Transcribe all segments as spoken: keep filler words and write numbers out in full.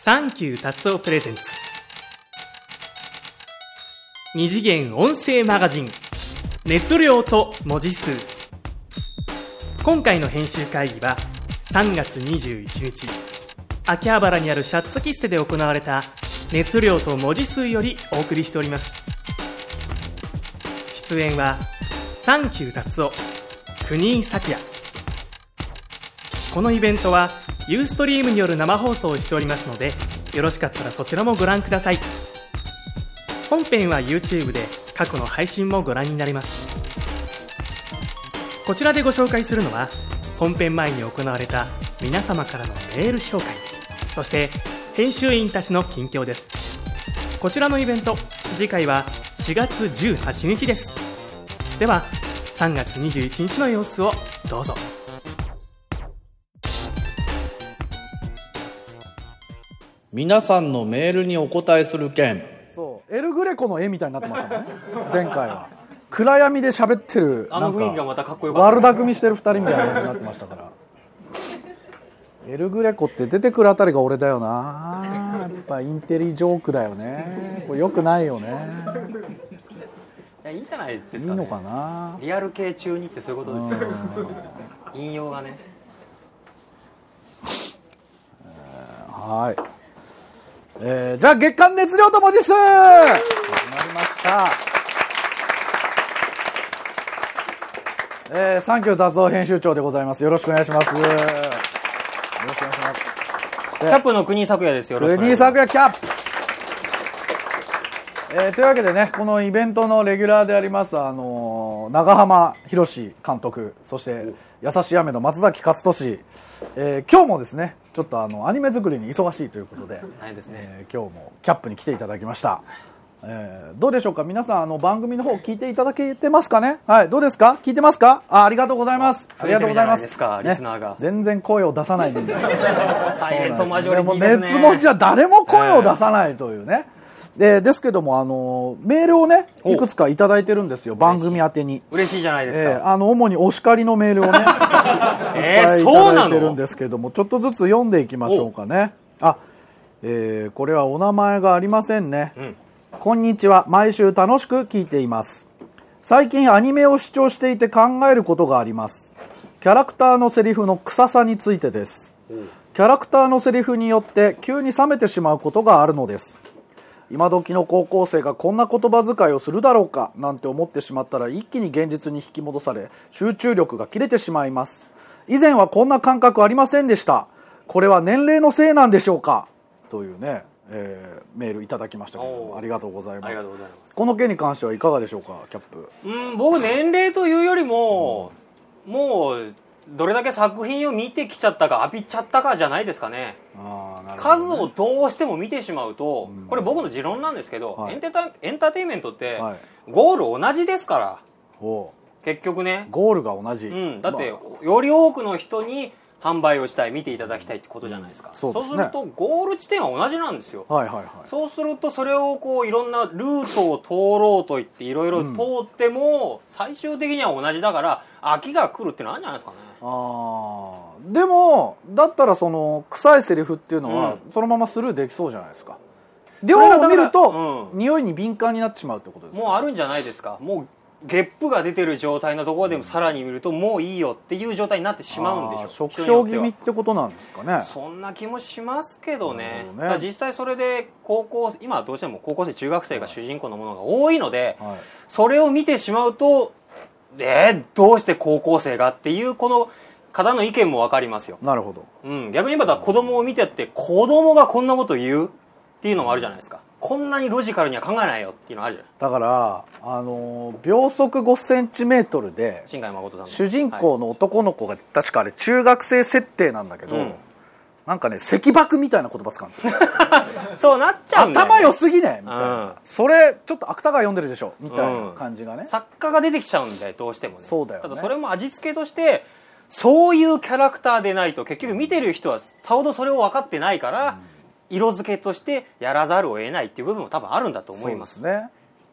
サンキュー達夫プレゼンツ二次元音声マガジン熱量と文字数。今回の編集会議はさんがつにじゅういちにち秋葉原にあるシャッツ喫茶で行われた熱量と文字数よりお送りしております。出演はサンキュー達夫、国井咲也。このイベントはユーストリームによる生放送をしておりますので、よろしかったらそちらもご覧ください。本編は YouTube で過去の配信もご覧になれます。こちらでご紹介するのは本編前に行われた皆様からのメール紹介、そして編集員たちの近況です。こちらのイベント、次回はしがつじゅうはちにちです。ではさんがつにじゅういちにちの様子をどうぞ。 皆さんのメールにお答えする件。 そうエルグレコの絵みたいになってましたもんね前回は暗闇で喋ってる、 あの雰囲気がまたかっこよかった。 悪巧みしてるふたりみたいな感じになってましたからエルグレコって出てくるあたりが俺だよな。やっぱインテリジョークだよね。これよくないよね。 いや、いいんじゃないですかね。 いいのかな。 リアル系中にってそういうことですよ引用がね、 えー、はい、えー、じゃあ月間熱量と文字数始まりました。えー、サンキュー達夫編集長でございます。よろしくお願いします。よろしくお願いします。 キャップの国井咲也です。よろしくお願いします。 国井咲也キャップ。えー、というわけでね、このイベントのレギュラーであります、あのー、長浜博監督、そして優しい雨の松崎勝利、えー、今日もですねちょっとあのアニメ作りに忙しいということで、 大変ですね、 えー、今日もキャップに来ていただきました。えー、どうでしょうか皆さん、あの番組の方聞いていただけてますかね。はい、どうですか、聞いてますか。 あ, ありがとうございます。ありがとうございます。 ですか、リスナーが、 ね、全然声を出さないみたいなサイレントマジョリティですね。 熱持ちは誰も声を出さないというね、でですけども、あのメールをねいくつかいただいてるんですよ、番組宛てに。 嬉しいじゃないですか、 えー、あの主にお叱りのメールをねえー、 いそうなのただいてるんですけども、ちょっとずつ読んでいきましょうかね。あ、えー、これはお名前がありませんね、うん、こんにちは、毎週楽しく聞いています。最近アニメを視聴していて考えることがあります。キャラクターのセリフの臭さについてです。キャラクターのセリフによって急に冷めてしまうことがあるのです。今時の高校生がこんな言葉遣いをするだろうかなんて思ってしまったら、一気に現実に引き戻され集中力が切れてしまいます。以前はこんな感覚ありませんでした。これは年齢のせいなんでしょうか、というね、えー、メールいただきましたけども、ありがとうございます。この件に関してはいかがでしょうか、キャップ。 うん、僕年齢というよりも、うん、もうどれだけ作品を見てきちゃったか浴びちゃったかじゃないですかね。あ、なるほどね。数をどうしても見てしまうと、うん、これ僕の持論なんですけど、はい、エンテタエンターテインメントって、はい、ゴール同じですから。お結局ね、 ゴールが同じ、 うん、だって、まあ、より多くの人に販売をしたい、見ていただきたいってことじゃないですか、うん、そうですね。そうするとゴール地点は同じなんですよ、はいはいはい、そうするとそれをこういろんなルートを通ろうといっていろいろ通っても、うん、最終的には同じだから飽きが来るってのはあるんじゃないですかね。 あでもだったらその臭いセリフっていうのは、うん、そのままスルーできそうじゃないですか。量を見ると、うん、匂いに敏感になってしまうってことですか。 もうあるんじゃないですか。もうゲップが出てる状態のところでもさらに見るともういいよっていう状態になってしまうんでしょう。 食傷気味ってことなんですかね。 そんな気もしますけどね。だから実際それで高校今はどうしても高校生中学生が主人公のものが多いので、はい、それを見てしまうとえー、どうして高校生がっていうこの方の意見も分かりますよ。 なるほど、 うん、逆に言えば子供を見てって子供がこんなこと言うっていうのもあるじゃないですか。こんなにロジカルには考えないよっていうのあるじゃない。 だからあの秒速ごセンチメートルで新海誠さんの主人公の男の子が確かあれ中学生設定なんだけど、うん、なんかね石爆みたいな言葉使うんですよそうなっちゃうんだよ、ね、 頭良すぎねみたいな、うん、それちょっと芥川読んでるでしょみたいな感じがね、うん、 作家が出てきちゃうんでどうしてもね。 そうだよね。 ただそれも味付けとしてそういうキャラクターでないと結局見てる人はさほどそれを分かってないから、うん、色付けとしてやらざるを得ないっていう部分も多分あるんだと思います。 そうですね。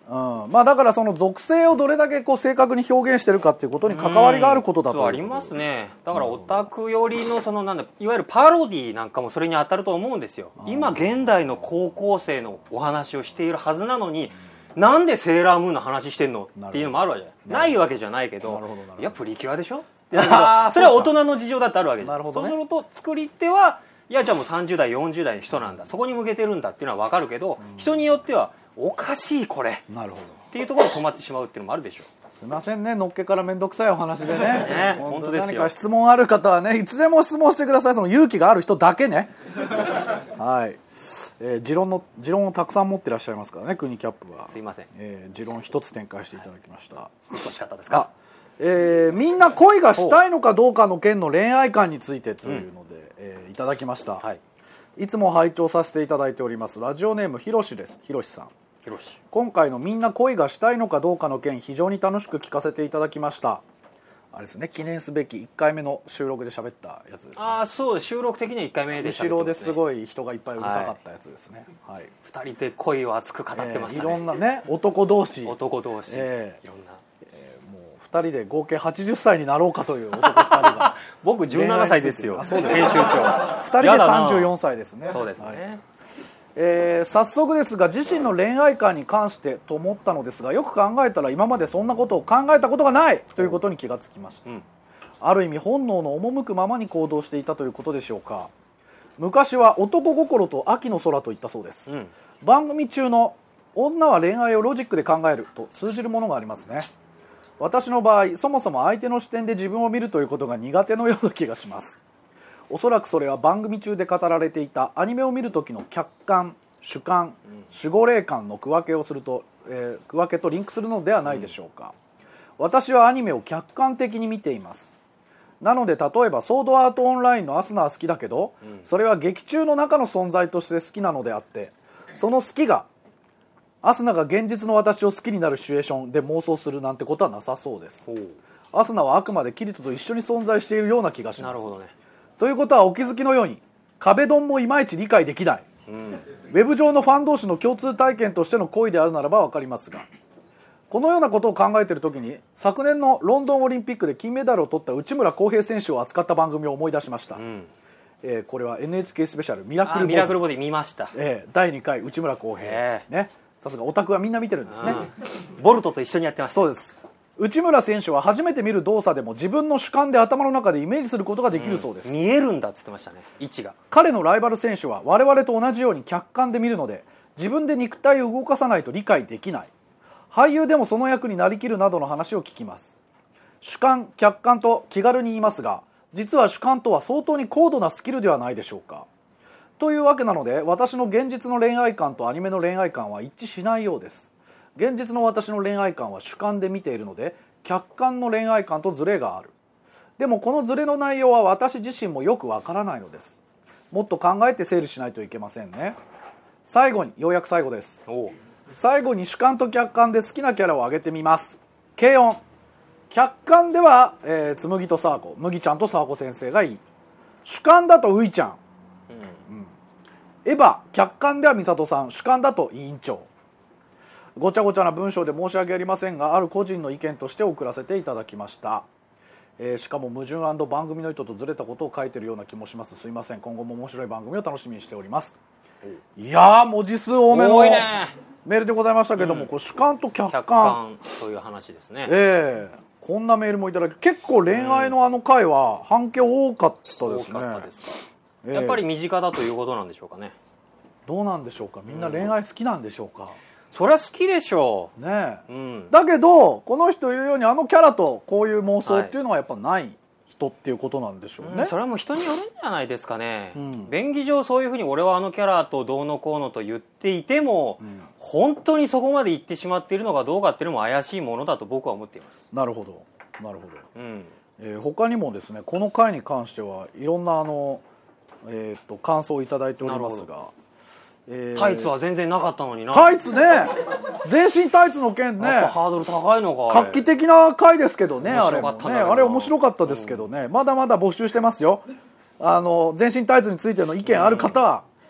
うん、まあだからその属性をどれだけこう正確に表現してるかっていうことに関わりがあることだと、 うん、そうありますね。だからオタク寄りのそのなんだいわゆるパロディなんかもそれに当たると思うんですよ。今現代の高校生のお話をしているはずなのに、なんでセーラームーンの話してんのっていうのもあるわけじゃない。ないわけじゃないけど、いやプリキュアでしょ。それは大人の事情だってあるわけじゃん。そうすると作り手はいやじゃあもうさんじゅう代よんじゅう代の人なんだ、そこに向けてるんだっていうのは分かるけど、うん、人によってはおかしいこれなるほどっていうところで止まってしまうっていうのもあるでしょう。 すいませんね、のっけから面倒くさいお話で ね, ね本当ですよ。 何か質問ある方はねいつでも質問してください。その勇気がある人だけねはい、えー、持論の持論をたくさん持ってらっしゃいますからね、国キャップは。 すいません、 えー、持論一つ展開していただきました。 欲しかったですか。 えー、みんな恋がしたいのかどうかの件の恋愛観についてというので、うんえー、いただきました、はい、いつも拝聴させていただいておりますラジオネームひろしです。ひろしさん、ひろし今回のみんな恋がしたいのかどうかの件非常に楽しく聞かせていただきました。あれですね、記念すべきいっかいめの収録で喋ったやつですね。 ああそうです、収録的にはいっかいめで喋ってますね。 後ろですごい人がいっぱいうるさかったやつですね、はいはい、 ふたりで恋を熱く語ってましたね、 えー、いろんなね男同士男同士、 えー、 いろんなふたりで合計はちじゅっさいになろうかという男ふたりが僕じゅうななさいですよ。 そうです、 編集長ふたりでさんじゅうよんさいですね。 そうですね、 はいえー、早速ですが自身の恋愛観に関してと思ったのですが、よく考えたら今までそんなことを考えたことがないということに気がつきました、うん、ある意味本能の赴くままに行動していたということでしょうか。昔は男心と秋の空と言ったそうです、うん、番組中の女は恋愛をロジックで考えると通じるものがありますね。私の場合そもそも相手の視点で自分を見るということが苦手のような気がします。おそらくそれは番組中で語られていたアニメを見る時の客観主観守護霊感の区分けをすると、えー、区分けとリンクするのではないでしょうか、うん、私はアニメを客観的に見ています。なので例えばソードアートオンラインのアスナは好きだけど、うん、それは劇中の中の存在として好きなのであって、その好きがアスナが現実の私を好きになるシチュエーションで妄想するなんてことはなさそうです。アスナはあくまでキリトと一緒に存在しているような気がします。なるほどね。ということはお気づきのように壁ドンもいまいち理解できない、うん、ウェブ上のファン同士の共通体験としての恋であるならば分かりますが、このようなことを考えているときに昨年のロンドンオリンピックで金メダルを取った内村航平選手を扱った番組を思い出しました、うんえー、これは エヌエイチケー スペシャルミラクルボディ、ミラクルボディ見ました、えー、だいにかい内村航平、えーね、さすがオタクはみんな見てるんですね、 うん、ボルトと一緒にやってました。 そうです。内村選手は初めて見る動作でも自分の主観で頭の中でイメージすることができるそうです、 うん、見えるんだって言ってましたね、位置が。 彼のライバル選手は我々と同じように客観で見るので自分で肉体を動かさないと理解できない。俳優でもその役になりきるなどの話を聞きます。主観客観と気軽に言いますが、実は主観とは相当に高度なスキルではないでしょうか。というわけなので私の現実の恋愛観とアニメの恋愛観は一致しないようです。現実の私の恋愛観は主観で見ているので客観の恋愛観とズレがある。でもこのズレの内容は私自身もよくわからないのです。もっと考えて整理しないといけませんね。最後に、ようやく最後です。お最後に主観と客観で好きなキャラを挙げてみます。軽音。客観では、えー、つむぎとさわこ、麦ちゃんとさわこ先生がいい。主観だとういちゃん、うんうん、エヴァ客観ではみさとさん、主観だと委員長。ごちゃごちゃな文章で申し訳ありませんが、ある個人の意見として送らせていただきました、えー、しかも矛盾&番組の意図とずれたことを書いているような気もします。すいません。今後も面白い番組を楽しみにしております。いやー文字数多めの多いねメールでございましたけども、うん、こう主観と客観、 客観という話ですね。 えー、こんなメールもいただき、結構恋愛のあの回は反響多かったですね。 多かったですか、えー、やっぱり身近だということなんでしょうかね。 どうなんでしょうか。みんな恋愛好きなんでしょうか。 そりゃ好きでしょう、 ねえ、うん、だけどこの人言うようにあのキャラとこういう妄想っていうのはやっぱない人っていうことなんでしょうね、 うん、それはもう人によるんじゃないですかね、うん、便宜上そういうふうに俺はあのキャラとどうのこうのと言っていても、うん、本当にそこまで言ってしまっているのかどうかっていうのも怪しいものだと僕は思っています。 なるほどなるほど、うんえー、他にもですねこの回に関してはいろんなあの、えー、と感想をいただいておりますが、 えー、タイツは全然なかったのにな。 タイツね全身タイツの件ね、 やっぱハードル高いのか。 画期的な回ですけどね、あれもね、あれ面白かったですけどね、うん、まだまだ募集してますよ。あの全身タイツについての意見ある方は、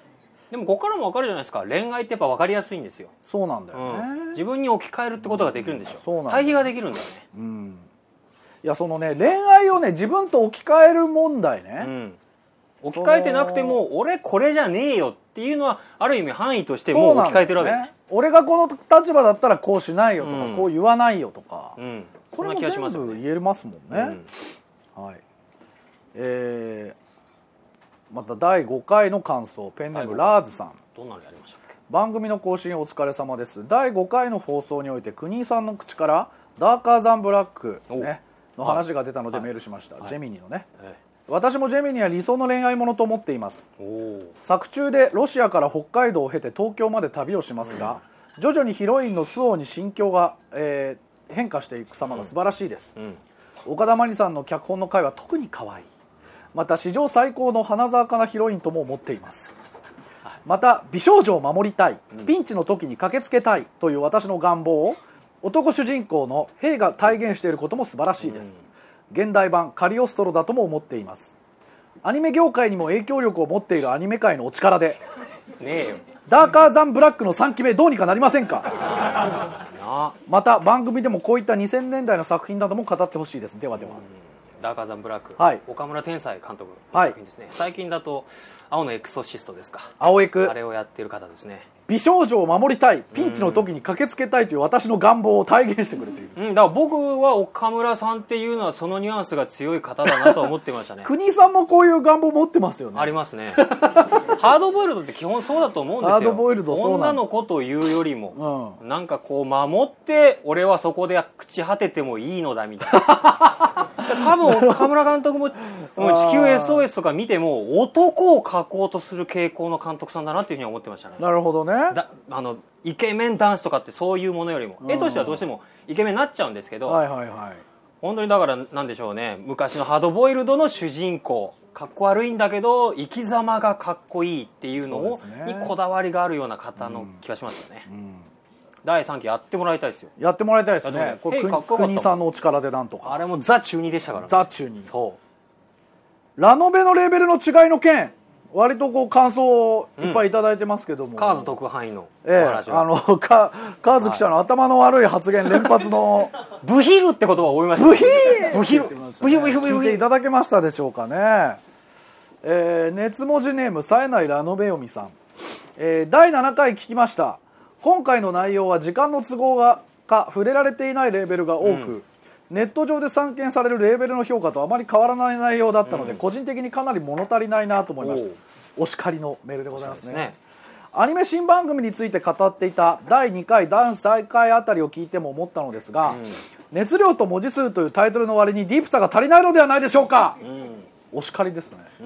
でもここからも分かるじゃないですか、恋愛ってやっぱ分かりやすいんですよ。 そうなんだよね、 うん、自分に置き換えるってことができるんでしょ。 そうなんだ、 対比ができるんだよね。 うん、いやそのね恋愛をね自分と置き換える問題ね、うん、 置き換えてなくても俺これじゃねえよっていうのはある意味範囲としてもう置き換えてるわけ、ね、 俺がこの立場だったらこうしないよとか、うん、こう言わないよとか、 うん、 それも全部言えますもんね、うん、はい。えー、まただいごかいの感想、ペンネームラーズさん。 どんなのやりましたっけ。 番組の更新お疲れ様です。だいごかいの放送において国井さんの口からダーカーザンブラック、ね、の話が出たのでメールしました、はい、ジェミニのね、はい、私もジェミニは理想の恋愛ものと思っています。作中でロシアから北海道を経て東京まで旅をしますが、うん、徐々にヒロインの周防に心境が、えー、変化していく様が素晴らしいです、うんうん、岡田真理さんの脚本の回は特に可愛い。また史上最高の花澤なヒロインとも思っています。また美少女を守りたい、ピンチの時に駆けつけたいという私の願望を男主人公のヘイが体現していることも素晴らしいです。現代版カリオストロだとも思っています。アニメ業界にも影響力を持っているアニメ界のお力でねえよ、 ダーカーザンブラックのさんきめどうにかなりませんか。また番組でもこういったにせんねんだいの作品なども語ってほしいです。ではでは。 ダーカーザンブラック、 はい、 岡村天才監督の作品ですね、はい、最近だと青のエクソシストですか、 青エク、 あれをやっている方ですね。 美少女を守りたい、ピンチの時に駆けつけたいという私の願望を体現してくれている、 うん、だから僕は岡村さんっていうのはそのニュアンスが強い方だなと思ってましたね。 国さんもこういう願望持ってますよね。 ありますね。ハードボイルドって基本そうだと思うんですよ。 ハードボイルドそうなん女の子というよりも、うん、なんかこう守って俺はそこで朽ち果ててもいいのだみたいな。多分岡村監督も地球 エスオーエス とか見ても男を描こうとする傾向の監督さんだなっていうふうに思ってましたね。 なるほどね。 だあのイケメン男子とかってそういうものよりも、絵としてはどうしてもイケメンになっちゃうんですけど、 はいはいはい、 本当にだからなんでしょうね、昔のハードボイルドの主人公、かっこ悪いんだけど生き様がかっこいいっていうのをにこだわりがあるような方の気がしますよね、うんうん、だいさんきやってもらいたいですよ。 やってもらいたいですね。これ国さんのお力でなんとか。 あれもザ中にでしたからね。 ザ中に。 そうラノベのレベルの違いの件、割とこう感想をいっぱいいただいてますけども、うん、 カーズ特派員のお話は、ええ、あのカカーズ記者の頭の悪い発言連発のブヒルって言葉を覚えました。 ブヒルブヒルブヒルブヒルブヒル聞いていただけましたでしょうかね。えー、熱文字ネーム冴えないラノベ読みさん、えー、だいななかい聞きました。今回の内容は時間の都合がか触れられていないレーベルが多く、うん、ネット上で散見されるレーベルの評価とあまり変わらない内容だったので、うん、個人的にかなり物足りないなと思いました。お叱りのメールでございます ね, すね。アニメ新番組について語っていただいにかいだいさんかいあたりを聞いても思ったのですが、うん、熱量と文字数というタイトルの割にディープさが足りないのではないでしょうか、うん、お叱りですね、うん、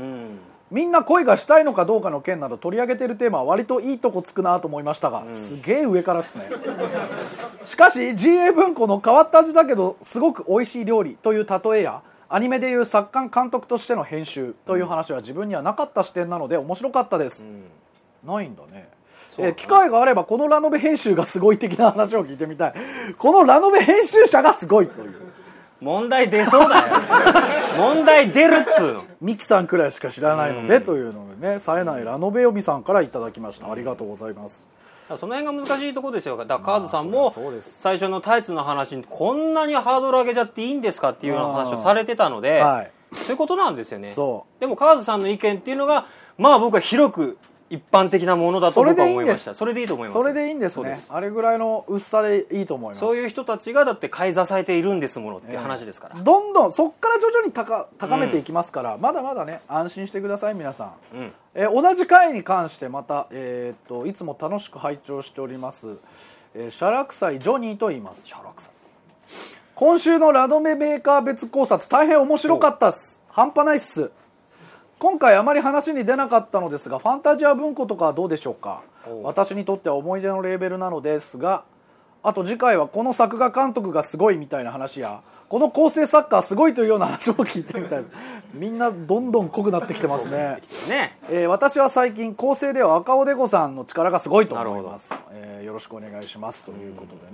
みんな恋がしたいのかどうかの件など取り上げているテーマは割といいとこつくなと思いましたが、うん、すげえ上からですね。しかし ジーエー 文庫の変わった味だけどすごく美味しい料理という例えや、アニメでいう作家監督としての編集という話は自分にはなかった視点なので面白かったです、うん、ないんだね。え機会があればこのラノベ編集がすごい的な話を聞いてみたい。このラノベ編集者がすごいという問題出そうだよ。問題出るっつうの。 ミキさんくらいしか知らないので、うん、というのでね、冴えないラノベ読みさんからいただきました。ありがとうございます。 その辺が難しいところですよ。だからカーズさんも最初のタイツの話にこんなにハードル上げちゃっていいんですかっていうような話をされてたので、はい、そういうことなんですよね。そうでもカーズさんの意見っていうのがまあ僕は広く一般的なものだと僕は思いました。それでいいと思います。 それでいいんですね。あれぐらいの薄さでいいと思います。 そういう人たちがだって買い支えているんですものっていう話ですから、 えー、どんどんそっから徐々に 高, 高めていきますから、うん、まだまだね安心してください皆さん、うんえー、同じ回に関してまた、えー、っといつも楽しく拝聴しております、えー、シャラクサイジョニーと言います。シャラクサイ今週のラノベメーカー別考察大変面白かったっす。半端ないっす。今回あまり話に出なかったのですがファンタジア文庫とかはどうでしょうか。私にとっては思い出のレーベルなのですが、あと次回はこの作画監督がすごいみたいな話やこの構成作家すごいというような話も聞いてみたいです。みんなどんどん濃くなってきてますね。ね、えー、私は最近構成では赤尾デコさんの力がすごいと思います、えー、よろしくお願いしますということでね、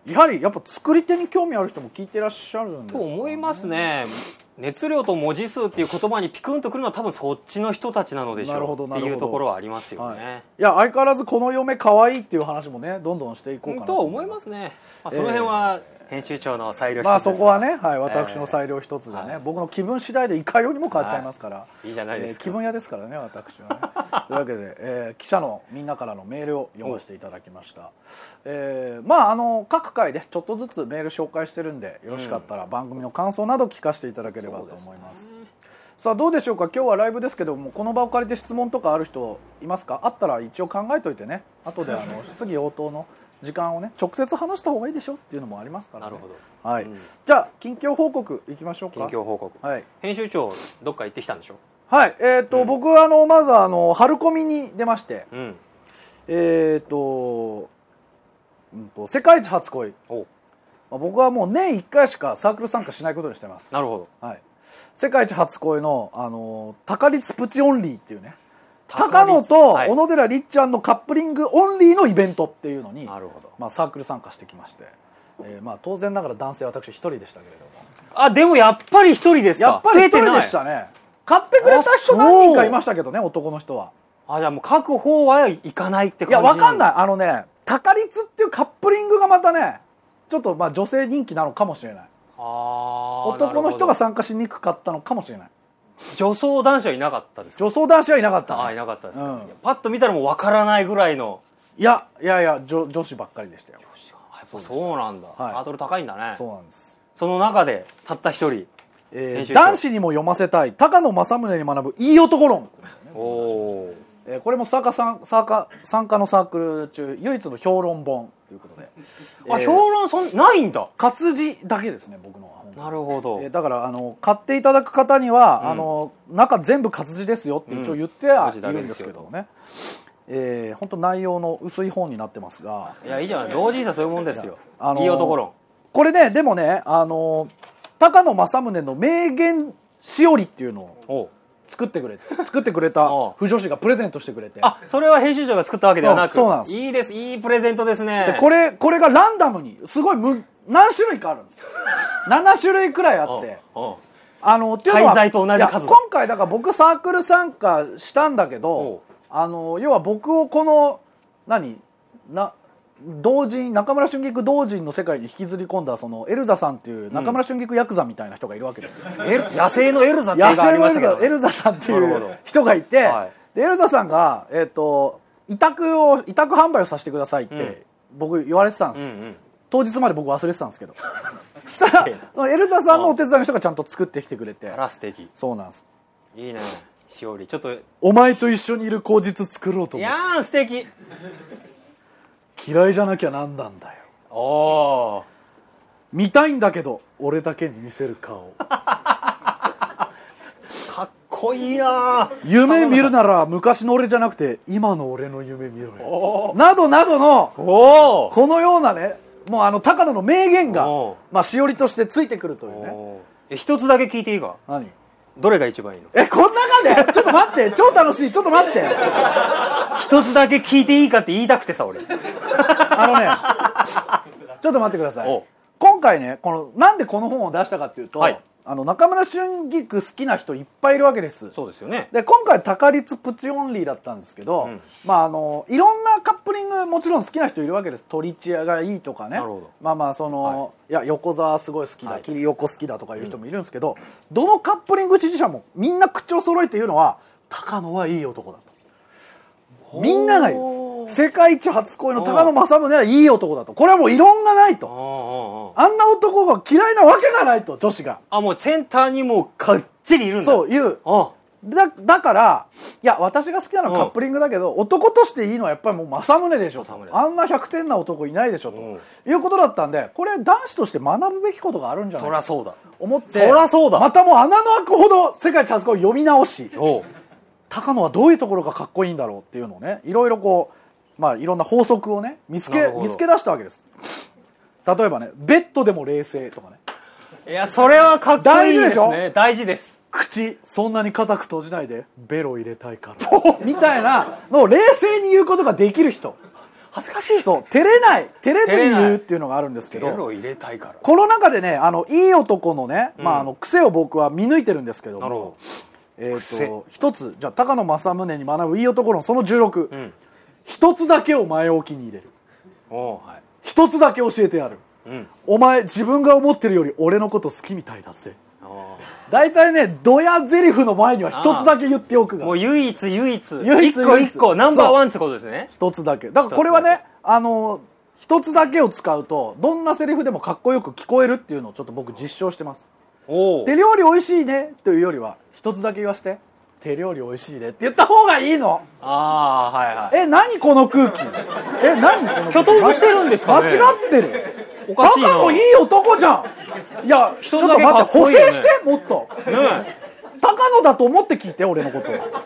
やはりやっぱ作り手に興味ある人も聞いてらっしゃるんですかね。 と思いますね。熱量と文字数っていう言葉にピクンとくるのは多分そっちの人たちなのでしょうっていうところはありますよね、はい、 いや相変わらずこの嫁可愛いっていう話もねどんどんしていこうかなと思いますね、まあ、その辺は編集長の裁量一つです、 まあそこはね、はい、私の裁量一つでね、えー、僕の気分次第でいかようにも変わっちゃいますから、はい、 いいじゃないですか、 えー、気分屋ですからね私はねというわけで、えー、記者のみんなからのメールを読ませていただきました、えー、まああの各回でちょっとずつメール紹介してるんでよろしかったら番組の感想など聞かせていただければと思います、うん、さあどうでしょうか。今日はライブですけどもこの場を借りて質問とかある人いますか。あったら一応考えといてね後であの質疑応答の時間をね直接話した方がいいでしょっていうのもありますからね。 なるほど、 はい、 うん、 じゃあ近況報告いきましょうか。 近況報告、はい、編集長どっか行ってきたんでしょ。 はい、えーと、うん、僕はあのまずあの春コミに出まして、うん、えーと、うんと世界一初恋、お、まあ、僕はもう年いっかいしかサークル参加しないことにしてます。 なるほど、 はい、世界一初恋のあの高率プチオンリーっていうね高野と小野寺りっちゃんのカップリングオンリーのイベントっていうのに、なるほど、まあ、サークル参加してきまして、えーまあ、当然ながら男性は私一人でしたけれども。 あでもやっぱり一人ですか。 やっぱり一人でしたね。買ってくれた人何人かいましたけどね男の人は。あじゃあもう各方は行かないって感じ。 いや分かんない。あのね高率っていうカップリングがまたねちょっとまあ女性人気なのかもしれない。あ男の人が参加しにくかったのかもしれない。 女装男子はいなかったですか。 女装男子はいなかった、ね、 あいなかったですか、うん、パッと見たらもう分からないぐらいの。 いやいやいや 女, 女子ばっかりでしたよ。 女子やっぱそうなんだ、はい、ハードル高いんだね。 そうなんです。 その中でたった一人、 えー、男子にも読ませたい高野正宗に学ぶいい男論、ね、 おー、 えー、これも参加参加参加のサークル中唯一の評論本ということであ、えー、評論そんないんだ。 活字だけですね僕のは。 なるほど、 えー、だからあの買っていただく方には、うん、あの中全部活字ですよって一応言ってはいるんですけどね、うん、えー、本当内容の薄い本になってますが。 いやいいじゃん老人さそういうもんですよ。あのー、いい男論これねでもねあの高野正宗の名言しおりっていうのを作ってくれ作ってくれた腐女子がプレゼントしてくれて。 あそれは編集長が作ったわけではなく。 そうなんです。 いいですいいプレゼントですね。 でこれこれがランダムにすごいむ何種類かあるんですよなな種類くらいあってあのっていうのは廃材と同じ数。 今回だから僕サークル参加したんだけどあの要は僕をこの何な同人中村春菊同人の世界に引きずり込んだそのエルザさんっていう中村春菊ヤクザみたいな人がいるわけですよ、うん、 野生のエルザっていうのがありましたけど、 エルザさんっていう人がいて、はい、でエルザさんが、えー、と委託を委託販売をさせてくださいって、うん、僕言われてたんです、うんうん、当日まで僕忘れてたんですけどそしたらそのエルザさんのお手伝いの人がちゃんと作ってきてくれて。 あら素敵。 そうなんです。 いいねしおりちょっとお前と一緒にいる口実作ろうと思って。 いやー素敵。 嫌いじゃなきゃなんなんだよ。 お見たいんだけど俺だけに見せる顔かっこいいな。 夢見るなら昔の俺じゃなくて今の俺の夢見ろよなどなどのこのようなねもうあの高野の名言がまあしおりとしてついてくるというね。 え一つだけ聞いていいか。 何どれが一番いいの。 えこん中でちょっと待って超楽しいちょっと待って一つだけ聞いていいかって言いたくてさ俺あのねちょっと待ってください。今回ねこのなんでこの本を出したかっていうと、はい、あの中村春菊好きな人いっぱいいるわけです。 そうですよね。 で今回高率プチオンリーだったんですけど、うん、まああのいろんなカップリングもちろん好きな人いるわけです。トリチアがいいとかね。なるほど。まあまあその、はい、いや横澤すごい好きだ、はい、桐横好きだとかいう人もいるんですけど、うん、どのカップリング支持者もみんな口を揃えて言うのは高野はいい男だと。みんなが言う。世界一初恋の高野正宗はいい男だと。これはもう異論がないと。あんな男が嫌いなわけがないと女子が。 あもうセンターにもうかっちりいるんだ。 そういうだ, だからいや私が好きなのはカップリングだけど男としていいのはやっぱりもう正宗でしょ。あんなひゃくてんな男いないでしょと、うん、いうことだったんでこれ男子として学ぶべきことがあるんじゃないかと思って。 そらそうだ。 またもう穴の開くほど世界一初恋を読み直し高野はどういうところがかっこいいんだろうっていうのをねいろいろこうまあいろんな法則をね見つけ見つけ出したわけです。例えばねベッドでも冷静とかね。 いやそれはかっこいいですね。大事です。 口そんなに固く閉じないでベロ入れたいからみたいなのを冷静に言うことができる人恥ずかしい。 そう照れない照れずに言うっていうのがあるんですけど、 ゲロ入れたいから。 この中でねあのいい男のね、 うん、 まあ、あの癖を僕は見抜いてるんですけども、 なるほど。 えー、と一つじゃあ高野正宗に学ぶいい男論そのじゅうろく、 うん、 一つだけを前置きに入れる。 お、はい、 一つだけ教えてやる、うん、お前自分が思ってるより俺のこと好きみたいだぜ。大体ねドヤゼリフの前には一つだけ言っておくが、 もう唯一唯一唯一一個一個ナンバーワンってことですね。 一つだけだからこれはねあの一つだけを使うとどんなセリフでもかっこよく聞こえるっていうのをちょっと僕実証してます。お手料理美味しいねというよりは一つだけ言わせて手料理美味しいねって言った方がいいの。 ああはいはい。 え何この空気え何この空気きょとんとしてるんですかね。 間違ってる。 おかしいな。 高野いい男じゃん。いやちょっと待って補正してもっと、ね、高野だと思って聞いて俺のこと。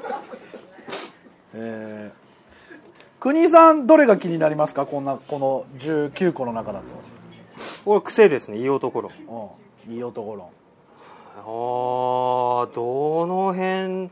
えー、国井さんどれが気になりますか。こんなこのじゅうきゅうこの中だと。 俺癖ですね。いい男論。 うん、いい男論。 ああどの辺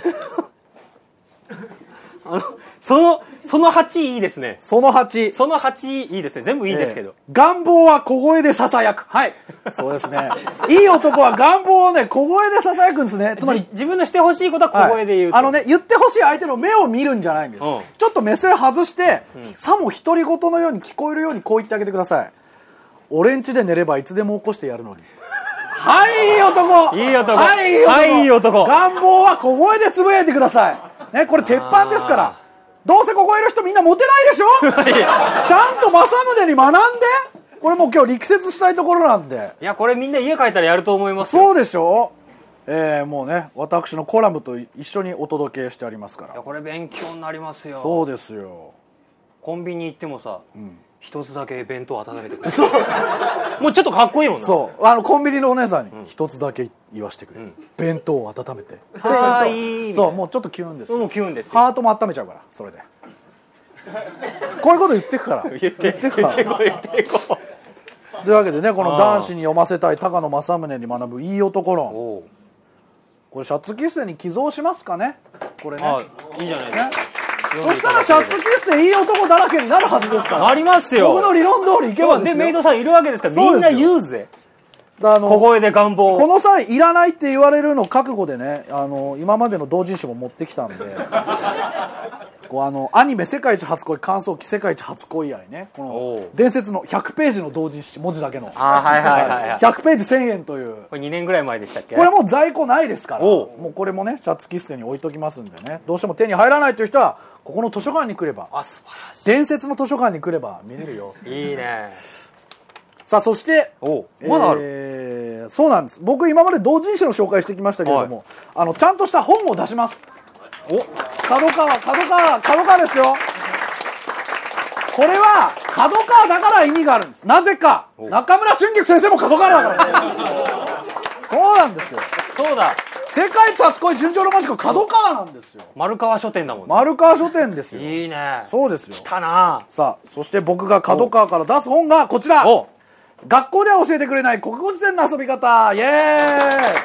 あのそのそのはちいいですね。 そのはちそのはちいいですね。全部いいですけど、えー、 願望は小声でささやく。はいそうですねいい男は願望をね小声でささやくんですね。つまり自分のしてほしいことは小声で言うと、 はい、あのね言ってほしい相手の目を見るんじゃないんです、うん、ちょっと目線外して、うん、さも独り言のように聞こえるようにこう言ってあげてください。俺ん家で寝ればいつでも起こしてやるのに。はいいい男いい男はいいい男、はい、いい男。願望は小声でつぶやいてくださいね。これ鉄板ですから。どうせここいる人みんなモテないでしょちゃんと正宗に学んで。これもう今日力説したいところなんで。 いやこれみんな家帰ったらやると思いますよ。 そうでしょ、えー、もうね私のコラムと一緒にお届けしてありますから。 いやこれ勉強になりますよ。 そうですよ。 コンビニ行ってもさ、うん、一つだけ弁当温めてくれるもうちょっとかっこいいもんな。 そうあのコンビニのお姉さんに一つだけ言わしてくれる、うん、弁当を温めてはーい。 そうもうちょっとキュンですよ。 もうキュンですよ。 ハートも温めちゃうからそれでこういうこと言ってくから言って言ってくから言っていこうというわけでねこの男子に読ませたい高野正宗に学ぶいい男論。これシャツキッセに寄贈しますかね。これねあいいじゃないですか、ね、 そしたらシャツキッセいい男だらけになるはずですから。 ありますよ。 僕の理論通りいけばですよ。 でメイドさんいるわけですからみんな言うぜ。あの小声で願望。 この際いらないって言われるの覚悟でねあの今までの同人誌も持ってきたんでこうあのアニメ世界一初恋感想記世界一初恋愛ねこの伝説のひゃくページの同人誌文字だけのあはいはいはい、はい、 ひゃくページせんえんという。 これにねんぐらい前でしたっけ。 これもう在庫ないですからもうこれもねシャツキッセに置いときますんでねどうしても手に入らないという人はここの図書館に来ればあ素晴らしい伝説の図書館に来れば見れるよ。 いいね。 さあそしておまだある、 えー、そうなんです。僕今まで同人誌の紹介してきましたけれども、はい、あのちゃんとした本を出します。お角川角川角川ですよ。これは角川だから意味があるんです。なぜか中村俊菊先生も角川だからねそうなんですよ。 そうだ世界一初恋純情ロマンチック角川なんですよ。 丸川書店だもんね。 丸川書店ですよ。 いいね。 そうですよ。 来たな。 さあそして僕が角川から出す本がこちら。お学校では教えてくれない国語辞典の遊び方イエーイ、ね、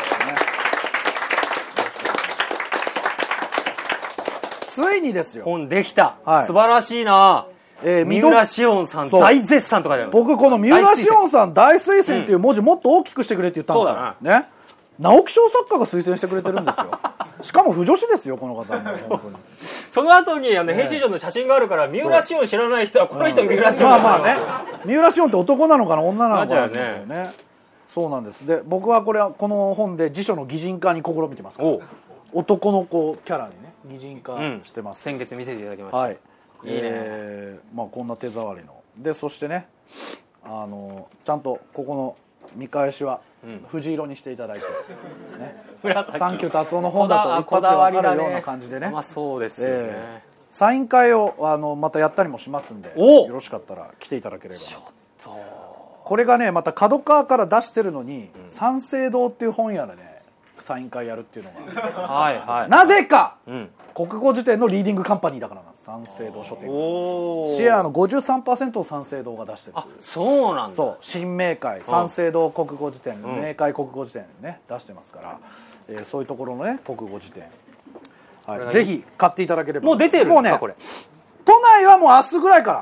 ついにですよ本できた、 はい、 素晴らしいな、えー、三浦紫音さん大絶賛とかだよ。 僕この三浦紫音さん大推薦っていう文字もっと大きくしてくれって言ったんですから、ね、直木賞作家が推薦してくれてるんですよしかも不女子ですよこの方も本当にその後にあの編集長の写真があるから三浦紫音知らない人はこの人三浦紫音まあまあね三浦紫音って男なのかな女なのかなっていうね。そうなんです。で僕はこれはこの本で辞書の擬人化に試みてますから男の子キャラにね擬人化してます、 うん、先月見せていただきました。 はい、 いいね、 えーまあ、こんな手触りのでそしてねあのちゃんとここの見返しは藤色にしていただいて、うんね、サンキュー達夫の本だと一発で分かるような感じでね。 まあそうですよね、えーサイン会をあのまたやったりもしますんでよろしかったら来ていただければ。ちょっとこれがねまた角川から出してるのに、うん、三省堂っていう本屋でねサイン会やるっていうのがはい、はい、なぜか、うん、国語辞典のリーディングカンパニーだからなんです。三省堂書店シェアの ごじゅうさんパーセント を三省堂が出してる。 あそうなんだ。 そう新明会三省堂国語辞典、うん、明会国語辞典ね出してますから、えー、そういうところのね国語辞典はい、ぜひ買っていただければ。 もう出てるんですか、ね、これ都内はもう明日ぐらいから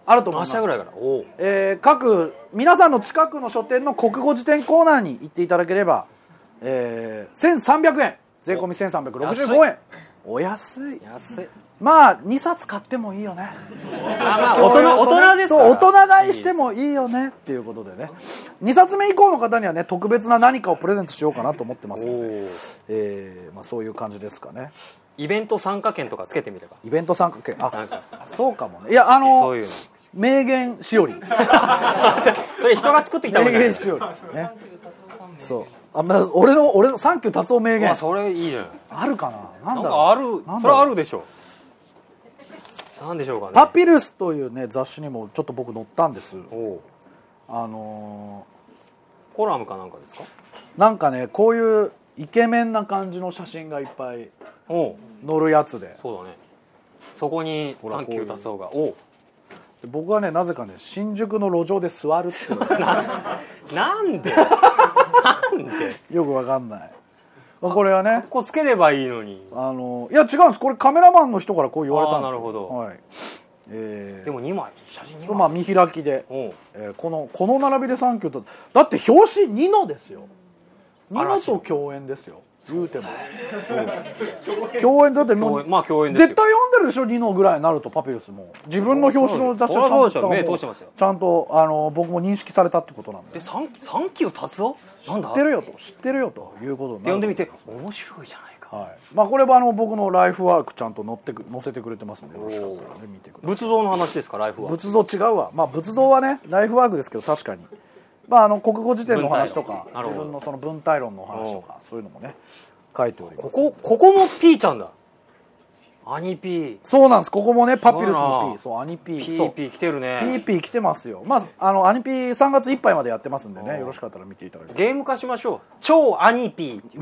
あると思います。 明日ぐらいから。おう、 えー各皆さんの近くの書店の国語辞典コーナーに行っていただければ、えーせんさんびゃくえん、税込みせんさんびゃくろくじゅうごえん、お安い。 安い。 まあにさつ買ってもいいよね。 あ、まあ大人大人ですから。 そう、大人買いしてもいいよねっていうことでね、にさつめ以降の方にはね特別な何かをプレゼントしようかなと思ってますので、えーまあ、そういう感じですかね。 イベント参加券とかつけてみれば。 イベント参加券、あなんかそうかもね。いや、あのそういうの名言しおりそれ人が作ってきたもん名ね。 言しおりね。そうあ、まあ、俺の俺のサンキュー達夫名言、 まあそれいいじゃん。 あるかな。なんなんだろうかある。 なんだろうそれはあるでしょう。なんでしょうかね。 パピルスというね雑誌にもちょっと僕載ったんです。 おう、 あのコラムかなんかですか。 ーなんかねこういうイケメンな感じの写真がいっぱいおう、 載るやつで、 そうだね。そこにほらサンキュー達夫が。おう、 で僕はねなぜかね新宿の路上で座るっていうなんでなんでよくわかんない。これはねここつければいいのに。 あのいや違うんです。これカメラマンの人からこう言われたんですよ。 あーなるほど。 はい。えーでもにまい写真にまい。 まあ見開きで、 おう、 えーこのこの並びでサンキューと、だって表紙ニノですよ。ニノと共演ですよ。言うてもそう共演だってもう、 共演、まあ共演ですよ。 絶対読んでるでしょニノぐらいになると。パピルスも自分の表紙の雑誌をちゃんとそうですよ目通してますよ。 ちゃんとあの僕も認識されたってことなんで。 でサンサンキュー達夫なんだ知ってるよと知ってるよということになる。 読んでみて面白いじゃないか。 はい。まあこれはあの僕のライフワークちゃんと載ってく載せてくれてますんで、よろしかったらね見てください。 仏像の話ですか、ライフは。 仏像違うわ。まあ仏像はねライフワークですけど、確かにまああの国語辞典の話とか文体論なるほど自分のその文体論の話とかそういうのもね書いております。 ここここもピーちゃんだ。アニピー。 そうなんです。ここもねパピルスの P、 そうアニピー、そうピーピー来てるね。 ピーピー来てますよ。まずあのアニピーさんがついっぱいまでやってますんでね、よろしかったら見ていただければ。 ゲーム化しましょう。超アニピーっていう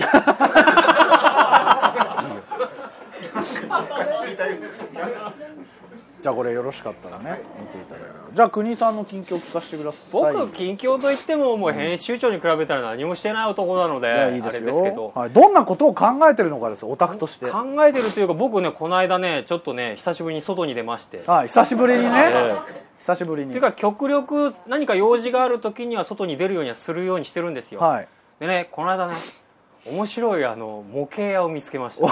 じゃあこれよろしかったらね見ていただければ。じゃあ国井さんの近況聞かせてください。 僕近況といってももう編集長に比べたら何もしてない男なので、 いやいいですあれですけよど、 はい、どんなことを考えてるのかですよ、オタクとして。 考えてるというか、僕ねこの間ねちょっとね久しぶりに外に出まして、 はい、久しぶりにね、 え久しぶりにっていうか極力何か用事がある時には外に出るようにはするようにしてるんですよ。 はい。 でねこの間ね面白いあの模型屋を見つけました。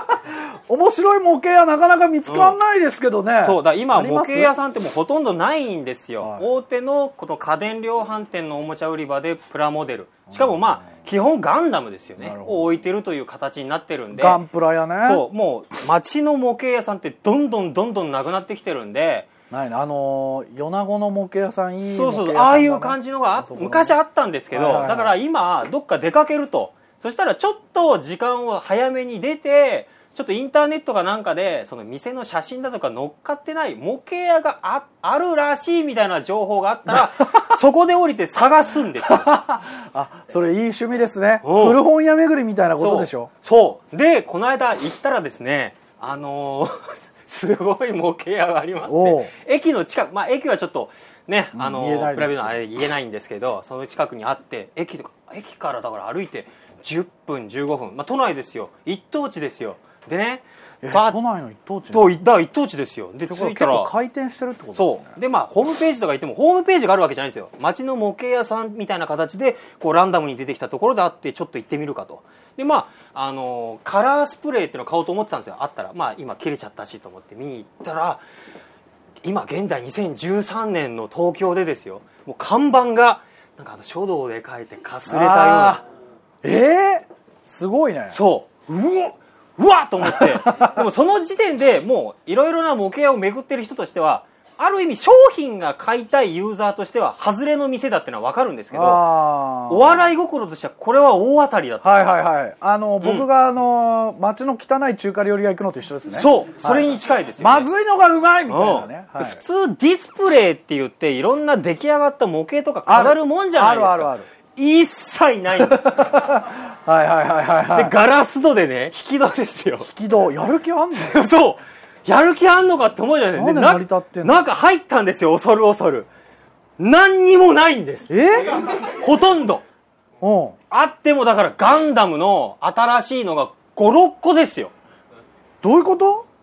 面白い模型はなかなか見つかんないですけどね、 うん、そうだ今あります模型屋さんってもうほとんどないんですよ、 はい、 大手のこの家電量販店のおもちゃ売り場でプラモデル、しかもまあ基本ガンダムですよねを置いてるという形になってるんで、 ガンプラ屋ね。 そうもう街の模型屋さんってどんどんどんどんなくなってきてるんで、 ないね、あのー、米子の模型屋さんいいそうそう模型屋さんがね、 ああいう感じのがあ昔あったんですけど、 はいはいはい、 だから今どっか出かけると、そしたらちょっと時間を早めに出て、ちょっとインターネットかなんかでその店の写真だとか乗っかってない模型屋が あ, あるらしいみたいな情報があったらそこで降りて探すんですよ。 あ、それいい趣味ですね。 うん、 古本屋巡りみたいなことでしょ。 そうそうでこの間行ったらですね、あのー、すごい模型屋がありまして、駅の近く、まあ駅はちょっとね、あのー、比べるのはあれ言えないんですけど、その近くにあって、駅とか駅からだから歩いてじゅっぷんじゅうごふん、まあ都内ですよ、一等地ですよ。でね、 え都内の一等地とだ一等地ですよ。で着いたら結構回転してるってことですね。 そうでまあホームページとか行ってもホームページがあるわけじゃないんですよ。街の模型屋さんみたいな形でこうランダムに出てきたところであって、ちょっと行ってみるかと。でまああのカラースプレーっていうのを買おうと思ってたんですよ。あったらまあ今切れちゃったしと思って見に行ったら、今現代にせんじゅうさんねんの東京でですよ、もう看板がなんかあの書道で書いてかすれたような、 ええー、すごいね。 そううわうわっと思って、でもその時点でもういろいろな模型屋を巡ってる人としては、ある意味商品が買いたいユーザーとしては外れの店だってのは分かるんですけど、お笑い心としてはこれは大当たりだった。 はいはいはい。あの、うん、僕があの街の汚い中華料理屋行くのと一緒ですね。 そう、それに近いですよ、ね、 まずいのがうまいみたいなね、 はい、普通ディスプレイって言っていろんな出来上がった模型とか飾るもんじゃないですか。あるあるある。一切ないんです。はいはいはいはいはい。 でガラス戸でね、引き戸ですよ。 引き戸やる気あんの？ そうやる気あんのかって思うじゃないですか。 なんで成り立ってんの？ なんか入ったんですよ、恐る恐る。何にもないんです。 え？ ほとんど。 うん。 あってもだからガンダムの新しいのがご、ろっこですよ。 どういうこと？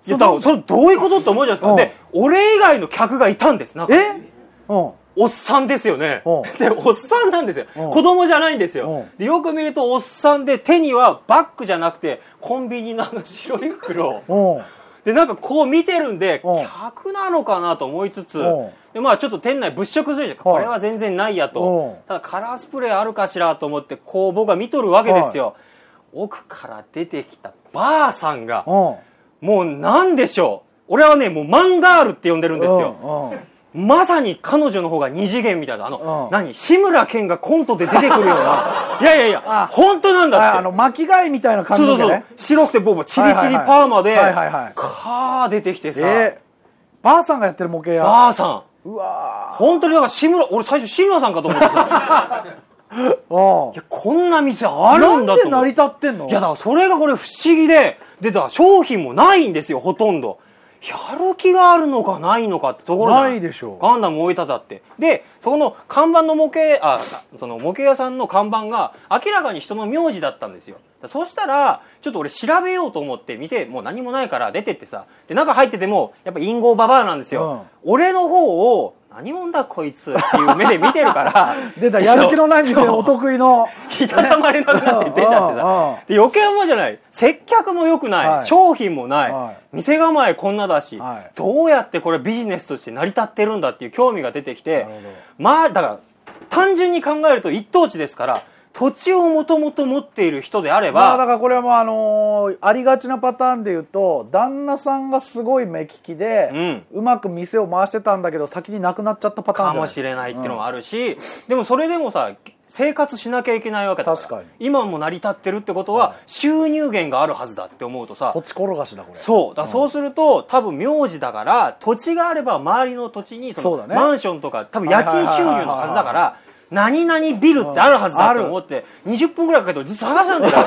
いやだからそれどういうことって思うじゃないですか、うん、で俺以外の客がいたんです。なんかえ、うん、 おっさんですよね、 うん、 でおっさんなんですよ、うん、子供じゃないんですよ、うん、でよく見るとおっさんで手にはバッグじゃなくてコンビニのあの白い袋、うん、でなんかこう見てるんで、うん、客なのかなと思いつつ、うん、でまあちょっと店内物色するじゃん、これは全然ないやと、うん、ただカラースプレーあるかしらと思ってこう僕は見とるわけですよ、うん、奥から出てきたばあさんが、うん、もうなんでしょう、俺はねもうマンガールって呼んでるんですよ、うんうん、まさに彼女の方が二次元みたいな、あの、うん、何志村けんがコントで出てくるようないやいやいや本当なんだって、 あの巻き貝みたいな感じで、ね、 そうそうそう、白くてボーボーチリチリパーマで、はいはいはい、カー出てきてさ、 えー、ばあさんがやってる模型や、 ばあさん、 うわ本当にだから志村、俺最初志村さんかと思ってさいやこんな店あるんだと思って、なんで成り立ってんの。 いやだからそれがこれ不思議で、でだから商品もないんですよほとんど。やる気があるのかないのかってところじゃない。 ないでしょう。 ガンダム置いただって。でそこの看板の模型、あその模型屋さんの看板が明らかに人の名字だったんですよ。そうしたらちょっと俺調べようと思って店もう何もないから出てってさ、で中入っててもやっぱ陰謀ババアなんですよ、うん、俺の方を何者だこいつっていう目で見てるから出た、やる気のない店お得意のひたたまれなくなって出ちゃってさ、で余計思うじゃない、接客も良くない、はい、商品もない、はい、店構えこんなだし、はい、どうやってこれビジネスとして成り立ってるんだっていう興味が出てきて、まあだから単純に考えると一等地ですから土地をもともと持っている人であれば、 まあだからこれはもうあのー、ありがちなパターンで言うと旦那さんがすごい目利きで、うん、うまく店を回してたんだけど先に亡くなっちゃったパターンじゃないかもしれないっていうのもあるし、うん、でもそれでもさ生活しなきゃいけないわけだから、 確かに今も成り立ってるってことは収入源があるはずだって思うとさ、 土地転がしだこれ。 そうだ、うん、そうすると多分名字だから土地があれば周りの土地にそのマンションとか多分家賃収入のはずだから何々ビルってあるはずだと思ってにじゅっぷんぐらいかけてずっと探したんだよ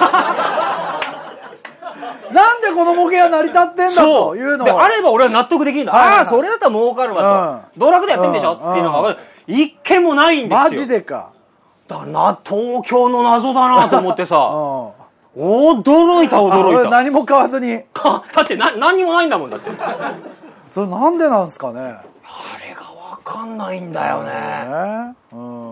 なんでこの模型は成り立ってんだというのであれば俺は納得できるんだ、はいはいはい、ああそれだったら儲かるわと、うん、道楽でやってんでしょ、うん、っていうのが分かる。一件もないんですよ。 マジでか。 だな、東京の謎だなと思ってさ、うん、驚いた驚いた。 何も買わずにだってな何にもないんだもんだってそれなんでなんですかね。 あれが分かんないんだよね、うん、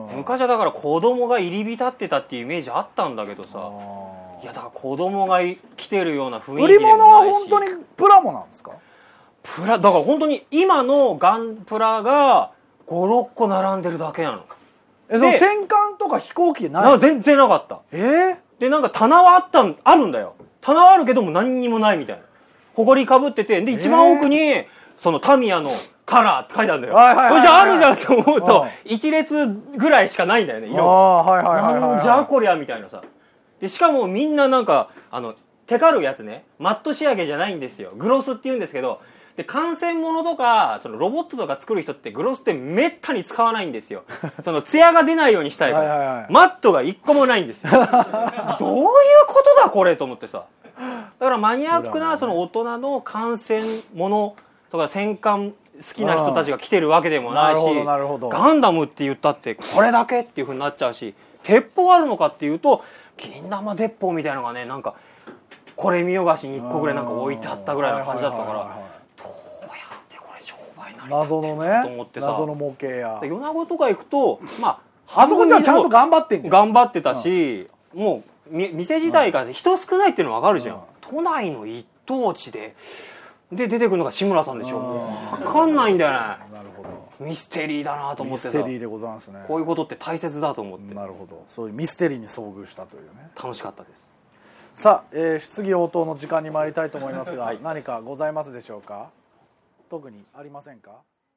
昔はだから子供が入り浸ってたっていうイメージあったんだけどさ、いやだから子供が来てるような雰囲気でもないし。 売り物は本当にプラモなんですか。 プラだから本当に今のガンプラがごろっこ並んでるだけなのか。 えその戦艦とか飛行機ない。 全然なかった。 えー、 でなんか棚はあったあるんだよ。棚はあるけども何にもないみたいな。埃かぶってて、で一番奥に、えー、そのタミヤのカラーって書いてあるんだよ。はいはいはいはい、これじゃあるじゃんと思うと一列ぐらいしかないんだよね色が。あ、はいはいはいはい、なんじゃこりゃみたいなさ。でしかもみんななんかあのテカるやつね、マット仕上げじゃないんですよ。グロスって言うんですけど、で幹線物とかそのロボットとか作る人ってグロスってめったに使わないんですよ。その艶が出ないようにしたいから、はいはいはい、マットが一個もないんですよどういうことだこれと思ってさ。だからマニアックなその大人の幹線物とか戦艦好きな人たちが来てるわけでもないし、ガンダムって言ったってこれだけっていう風になっちゃうし、鉄砲あるのかっていうと銀玉鉄砲みたいなのがね、なんかこれ見よがしにいっこぐらいなんか置いてあったぐらいの感じだったから、どうやってこれ商売になりたってんだと思ってさ、 謎の模型や米子とか行くと、まああそこじゃちゃんと頑張ってんじゃん。 頑張ってたし、うん、もう店自体が人少ないっていうの分かるじゃん、うん、都内の一等地でで出てくるのが志村さんでしょ、うん、分かんないんだよね。なるほど、ミステリーだなと思ってさ。 ミステリーでございますね。 こういうことって大切だと思って。 なるほど、そういうミステリーに遭遇したというね。 楽しかったです。 さあ、えー、質疑応答の時間に参りたいと思いますが、はい、何かございますでしょうか。特にありませんか。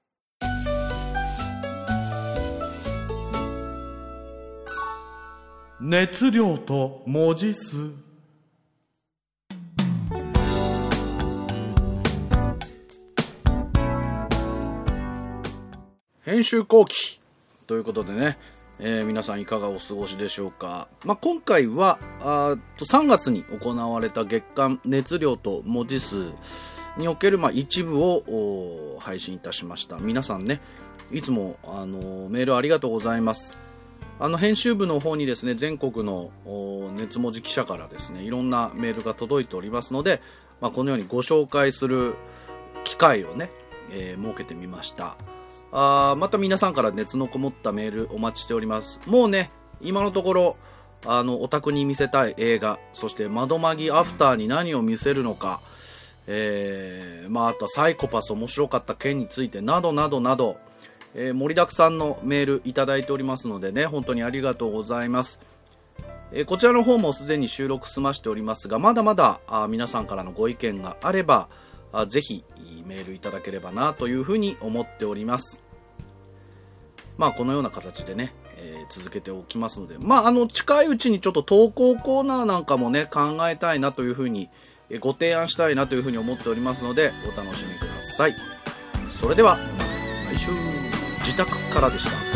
熱量と文字数。 編集後期ということでね、えー、皆さんいかがお過ごしでしょうか。まあ、今回はあとさんがつに行われた月間熱量と文字数における、まあ、一部を配信いたしました。皆さんね、いつもあのメールありがとうございます。あの編集部の方にですね、全国の熱文字記者からですね、いろんなメールが届いておりますので、 まあ、このようにご紹介する機会をね、えー、設けてみました。あまた皆さんから熱のこもったメールお待ちしております。もうね、今のところあのオタクに見せたい映画、そして窓マギアフターに何を見せるのか、えーまあ、あとはサイコパス面白かった件についてなどなどなど、えー、盛りだくさんのメールいただいておりますのでね、本当にありがとうございます。えー、こちらの方もすでに収録済ましておりますが、まだまだあ皆さんからのご意見があればあぜひメールいただければなというふうに思っております。まあこのような形でね、えー、続けておきますので、まああの近いうちにちょっと投稿コーナーなんかもね考えたいなというふうにご提案したいなというふうに思っておりますので、お楽しみください。それではまた来週。自宅からでした。